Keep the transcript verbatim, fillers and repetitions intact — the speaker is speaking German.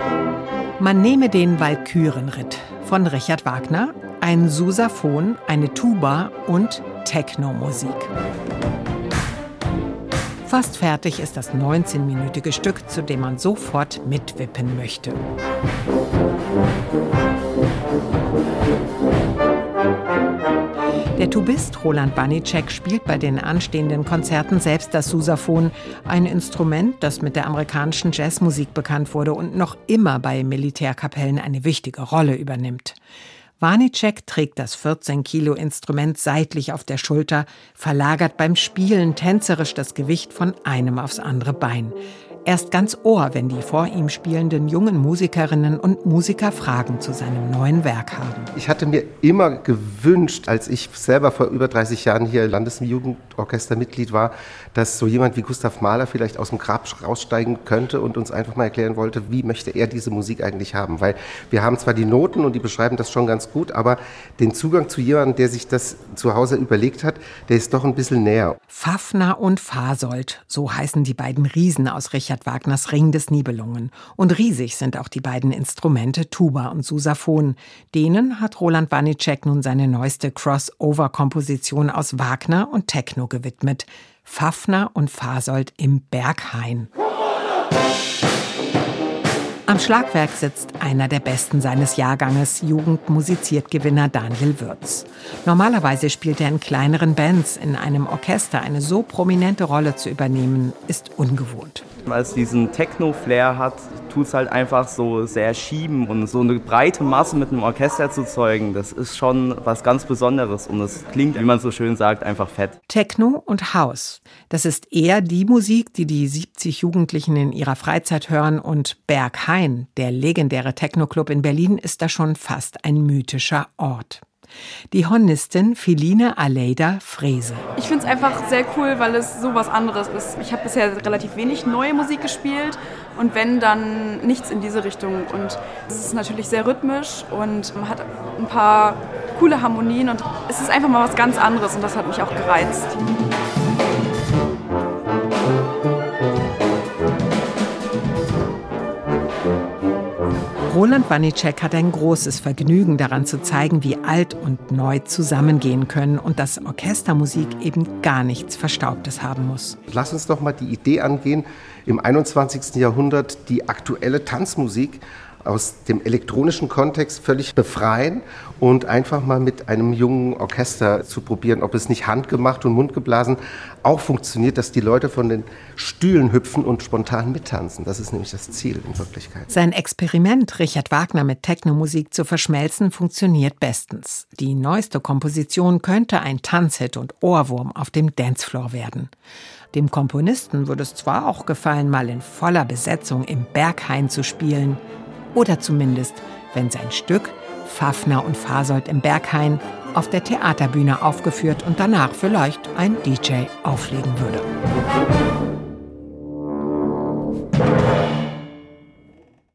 Man nehme den Walkürenritt von Richard Wagner, ein Sousaphon, eine Tuba und Techno-Musik. Fast fertig ist das neunzehnminütige Stück, zu dem man sofort mitwippen möchte. Der Tubist Roland Wanitschek spielt bei den anstehenden Konzerten selbst das Sousaphon, ein Instrument, das mit der amerikanischen Jazzmusik bekannt wurde und noch immer bei Militärkapellen eine wichtige Rolle übernimmt. Wanitschek trägt das vierzehn Kilo Instrument seitlich auf der Schulter, verlagert beim Spielen tänzerisch das Gewicht von einem aufs andere Bein. Er ist ganz Ohr, wenn die vor ihm spielenden jungen Musikerinnen und Musiker Fragen zu seinem neuen Werk haben. Ich hatte mir immer gewünscht, als ich selber vor über dreißig Jahren hier Landesjugendorchestermitglied war, dass so jemand wie Gustav Mahler vielleicht aus dem Grab raussteigen könnte und uns einfach mal erklären wollte, wie möchte er diese Musik eigentlich haben. Weil wir haben zwar die Noten und die beschreiben das schon ganz gut, aber den Zugang zu jemandem, der sich das zu Hause überlegt hat, der ist doch ein bisschen näher. Fafner und Fasold, so heißen die beiden Riesen aus Richard Wagners Ring des Nibelungen. Und riesig sind auch die beiden Instrumente Tuba und Sousaphon. Denen hat Roland Wanitschek nun seine neueste Crossover-Komposition aus Wagner und Techno gewidmet. Fafner und Fasold im Berghain. Am Schlagwerk sitzt einer der Besten seines Jahrganges, Jugendmusiziert-Gewinner Daniel Würz. Normalerweise spielt er in kleineren Bands. In einem Orchester eine so prominente Rolle zu übernehmen, ist ungewohnt. Weil es diesen Techno-Flair hat, tut es halt einfach so sehr schieben und so eine breite Masse mit einem Orchester zu zeugen, das ist schon was ganz Besonderes und es klingt, wie man so schön sagt, einfach fett. Techno und House, das ist eher die Musik, die die siebzig Jugendlichen in ihrer Freizeit hören, und Berghain, der legendäre Techno-Club in Berlin, ist da schon fast ein mythischer Ort. Die Hornistin Feline Aleida Frese. Ich finde es einfach sehr cool, weil es so was anderes ist. Ich habe bisher relativ wenig neue Musik gespielt und wenn, dann nichts in diese Richtung. Und es ist natürlich sehr rhythmisch und man hat ein paar coole Harmonien und es ist einfach mal was ganz anderes und das hat mich auch gereizt. Roland Wanitschek hat ein großes Vergnügen daran zu zeigen, wie alt und neu zusammengehen können und dass Orchestermusik eben gar nichts Verstaubtes haben muss. Lass uns doch mal die Idee angehen, im einundzwanzigsten Jahrhundert die aktuelle Tanzmusik aus dem elektronischen Kontext völlig befreien und einfach mal mit einem jungen Orchester zu probieren, ob es nicht handgemacht und mundgeblasen auch funktioniert, dass die Leute von den Stühlen hüpfen und spontan mittanzen. Das ist nämlich das Ziel in Wirklichkeit. Sein Experiment, Richard Wagner mit Technomusik zu verschmelzen, funktioniert bestens. Die neueste Komposition könnte ein Tanzhit und Ohrwurm auf dem Dancefloor werden. Dem Komponisten würde es zwar auch gefallen, mal in voller Besetzung im Berghain zu spielen, oder zumindest, wenn sein Stück Fafner und Fasold im Berghain auf der Theaterbühne aufgeführt und danach vielleicht ein D J auflegen würde.